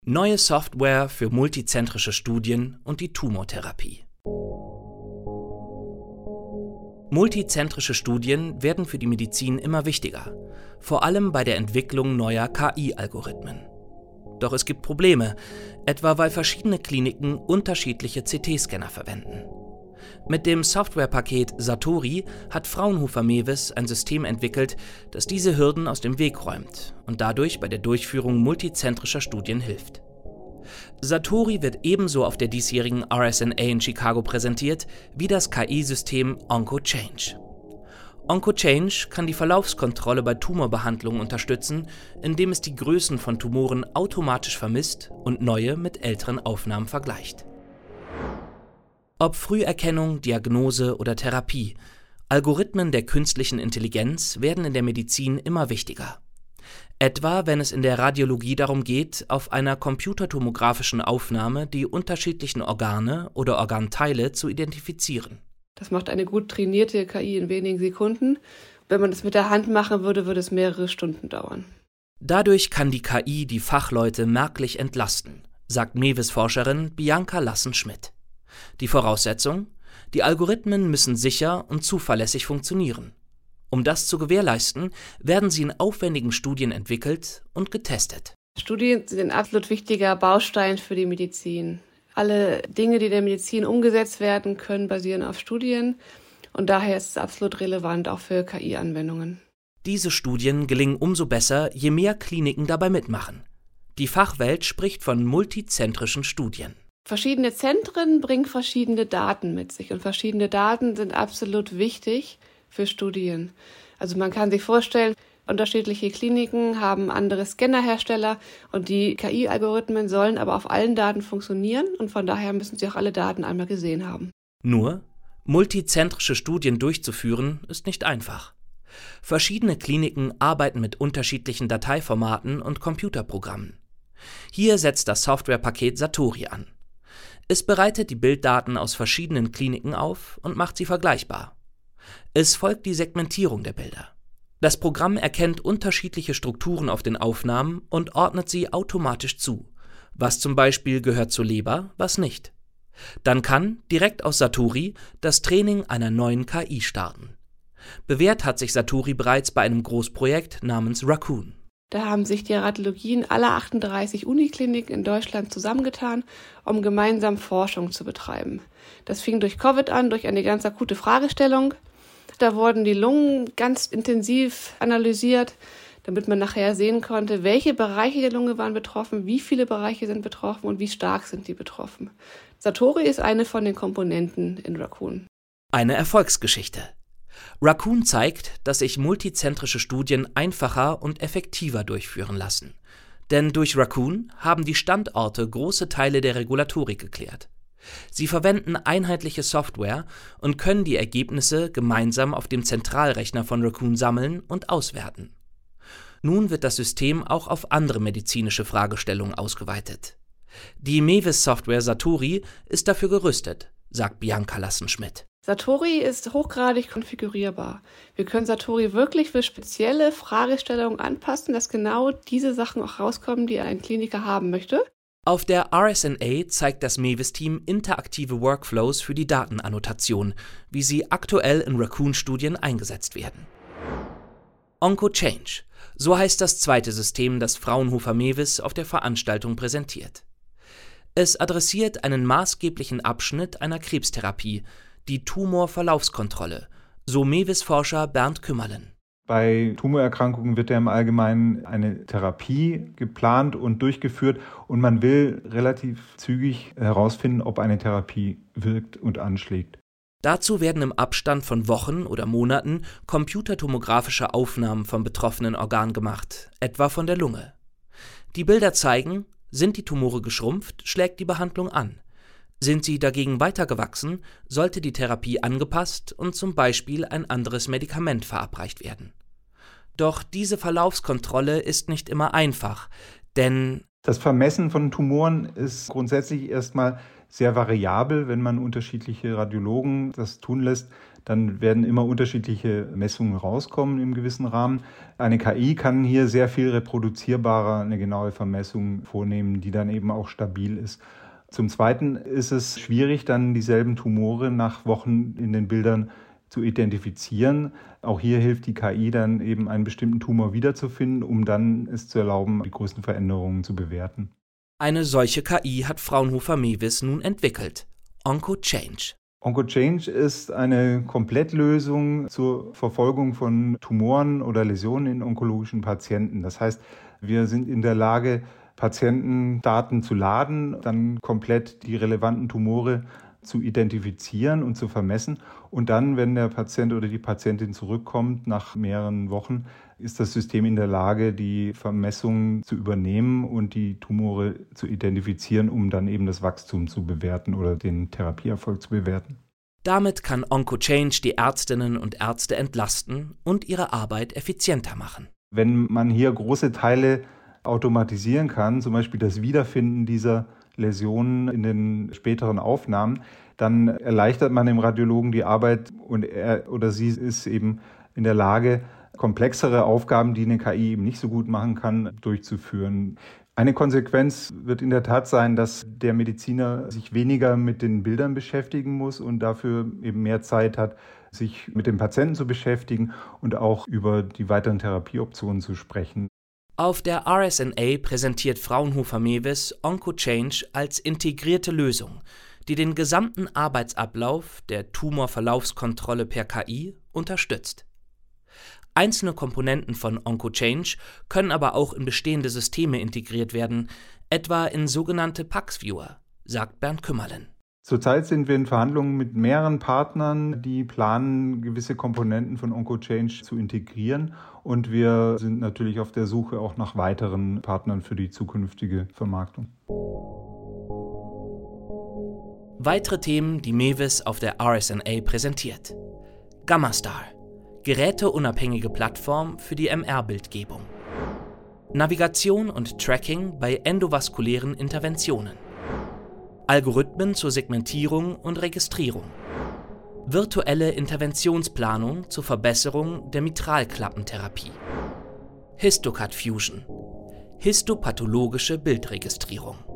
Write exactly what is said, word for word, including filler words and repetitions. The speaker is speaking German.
Neue Software für multizentrische Studien und die Tumortherapie. Multizentrische Studien werden für die Medizin immer wichtiger, vor allem bei der Entwicklung neuer K I-Algorithmen. Doch es gibt Probleme, etwa weil verschiedene Kliniken unterschiedliche C T-Scanner verwenden. Mit dem Softwarepaket Satori hat Fraunhofer Mewis ein System entwickelt, das diese Hürden aus dem Weg räumt und dadurch bei der Durchführung multizentrischer Studien hilft. Satori wird ebenso auf der diesjährigen R S N A in Chicago präsentiert wie das K I-System OncoChange. OncoChange kann die Verlaufskontrolle bei Tumorbehandlungen unterstützen, indem es die Größen von Tumoren automatisch vermisst und neue mit älteren Aufnahmen vergleicht. Ob Früherkennung, Diagnose oder Therapie, Algorithmen der künstlichen Intelligenz werden in der Medizin immer wichtiger. Etwa, wenn es in der Radiologie darum geht, auf einer computertomografischen Aufnahme die unterschiedlichen Organe oder Organteile zu identifizieren. Das macht eine gut trainierte K I in wenigen Sekunden. Wenn man das mit der Hand machen würde, würde es mehrere Stunden dauern. Dadurch kann die K I die Fachleute merklich entlasten, sagt Mewis-Forscherin Bianca Lassen-Schmidt. Die Voraussetzung? Die Algorithmen müssen sicher und zuverlässig funktionieren. Um das zu gewährleisten, werden sie in aufwendigen Studien entwickelt und getestet. Studien sind ein absolut wichtiger Baustein für die Medizin. Alle Dinge, die in der Medizin umgesetzt werden können, basieren auf Studien. Und daher ist es absolut relevant, auch für K I-Anwendungen. Diese Studien gelingen umso besser, je mehr Kliniken dabei mitmachen. Die Fachwelt spricht von multizentrischen Studien. Verschiedene Zentren bringen verschiedene Daten mit sich. Und verschiedene Daten sind absolut wichtig für Studien. Also man kann sich vorstellen, unterschiedliche Kliniken haben andere Scannerhersteller und die K I-Algorithmen sollen aber auf allen Daten funktionieren und von daher müssen sie auch alle Daten einmal gesehen haben. Nur, multizentrische Studien durchzuführen, ist nicht einfach. Verschiedene Kliniken arbeiten mit unterschiedlichen Dateiformaten und Computerprogrammen. Hier setzt das Softwarepaket Satori an. Es bereitet die Bilddaten aus verschiedenen Kliniken auf und macht sie vergleichbar. Es folgt die Segmentierung der Bilder. Das Programm erkennt unterschiedliche Strukturen auf den Aufnahmen und ordnet sie automatisch zu. Was zum Beispiel gehört zur Leber, was nicht. Dann kann, direkt aus Satori, das Training einer neuen K I starten. Bewährt hat sich Satori bereits bei einem Großprojekt namens Raccoon. Da haben sich die Radiologien aller achtunddreißig Unikliniken in Deutschland zusammengetan, um gemeinsam Forschung zu betreiben. Das fing durch Covid an, durch eine ganz akute Fragestellung. Da wurden die Lungen ganz intensiv analysiert, damit man nachher sehen konnte, welche Bereiche der Lunge waren betroffen, wie viele Bereiche sind betroffen und wie stark sind die betroffen. Satori ist eine von den Komponenten in Raccoon. Eine Erfolgsgeschichte. Raccoon zeigt, dass sich multizentrische Studien einfacher und effektiver durchführen lassen. Denn durch Raccoon haben die Standorte große Teile der Regulatorik geklärt. Sie verwenden einheitliche Software und können die Ergebnisse gemeinsam auf dem Zentralrechner von Raccoon sammeln und auswerten. Nun wird das System auch auf andere medizinische Fragestellungen ausgeweitet. Die Mewis-Software Satori ist dafür gerüstet, sagt Bianca Lassen-Schmidt. Satori ist hochgradig konfigurierbar. Wir können Satori wirklich für spezielle Fragestellungen anpassen, dass genau diese Sachen auch rauskommen, die ein Kliniker haben möchte. Auf der R S N A zeigt das Mewis-Team interaktive Workflows für die Datenannotation, wie sie aktuell in Raccoon-Studien eingesetzt werden. OncoChange, so heißt das zweite System, das Fraunhofer Mewis auf der Veranstaltung präsentiert. Es adressiert einen maßgeblichen Abschnitt einer Krebstherapie, die Tumorverlaufskontrolle, so Mewis-Forscher Bernd Kümmerlen. Bei Tumorerkrankungen wird ja im Allgemeinen eine Therapie geplant und durchgeführt und man will relativ zügig herausfinden, ob eine Therapie wirkt und anschlägt. Dazu werden im Abstand von Wochen oder Monaten computertomografische Aufnahmen vom betroffenen Organ gemacht, etwa von der Lunge. Die Bilder zeigen, sind die Tumore geschrumpft, schlägt die Behandlung an. Sind sie dagegen weitergewachsen, sollte die Therapie angepasst und zum Beispiel ein anderes Medikament verabreicht werden. Doch diese Verlaufskontrolle ist nicht immer einfach, denn das Vermessen von Tumoren ist grundsätzlich erstmal sehr variabel. Wenn man unterschiedliche Radiologen das tun lässt, dann werden immer unterschiedliche Messungen rauskommen im gewissen Rahmen. Eine K I kann hier sehr viel reproduzierbarer eine genaue Vermessung vornehmen, die dann eben auch stabil ist. Zum Zweiten ist es schwierig, dann dieselben Tumore nach Wochen in den Bildern zu identifizieren. Auch hier hilft die K I dann eben, einen bestimmten Tumor wiederzufinden, um dann es zu erlauben, die größten Veränderungen zu bewerten. Eine solche K I hat Fraunhofer Mewis nun entwickelt: OncoChange. OncoChange ist eine Komplettlösung zur Verfolgung von Tumoren oder Läsionen in onkologischen Patienten. Das heißt, wir sind in der Lage, Patientendaten zu laden, dann komplett die relevanten Tumore zu identifizieren und zu vermessen. Und dann, wenn der Patient oder die Patientin zurückkommt, nach mehreren Wochen, ist das System in der Lage, die Vermessungen zu übernehmen und die Tumore zu identifizieren, um dann eben das Wachstum zu bewerten oder den Therapieerfolg zu bewerten. Damit kann OncoChange die Ärztinnen und Ärzte entlasten und ihre Arbeit effizienter machen. Wenn man hier große Teile automatisieren kann, zum Beispiel das Wiederfinden dieser Läsionen in den späteren Aufnahmen, dann erleichtert man dem Radiologen die Arbeit und er oder sie ist eben in der Lage, komplexere Aufgaben, die eine K I eben nicht so gut machen kann, durchzuführen. Eine Konsequenz wird in der Tat sein, dass der Mediziner sich weniger mit den Bildern beschäftigen muss und dafür eben mehr Zeit hat, sich mit dem Patienten zu beschäftigen und auch über die weiteren Therapieoptionen zu sprechen. Auf der R S N A präsentiert Fraunhofer Mewis OncoChange als integrierte Lösung, die den gesamten Arbeitsablauf der Tumorverlaufskontrolle per K I unterstützt. Einzelne Komponenten von OncoChange können aber auch in bestehende Systeme integriert werden, etwa in sogenannte PACS-Viewer, sagt Bernd Kümmerlen. Zurzeit sind wir in Verhandlungen mit mehreren Partnern, die planen, gewisse Komponenten von OncoChange zu integrieren. Und wir sind natürlich auf der Suche auch nach weiteren Partnern für die zukünftige Vermarktung. Weitere Themen, die Mewis auf der R S N A präsentiert: GammaStar, geräteunabhängige Plattform für die M R-Bildgebung. Navigation und Tracking bei endovaskulären Interventionen. Algorithmen zur Segmentierung und Registrierung. Virtuelle Interventionsplanung zur Verbesserung der Mitralklappentherapie. Histocad Fusion, histopathologische Bildregistrierung.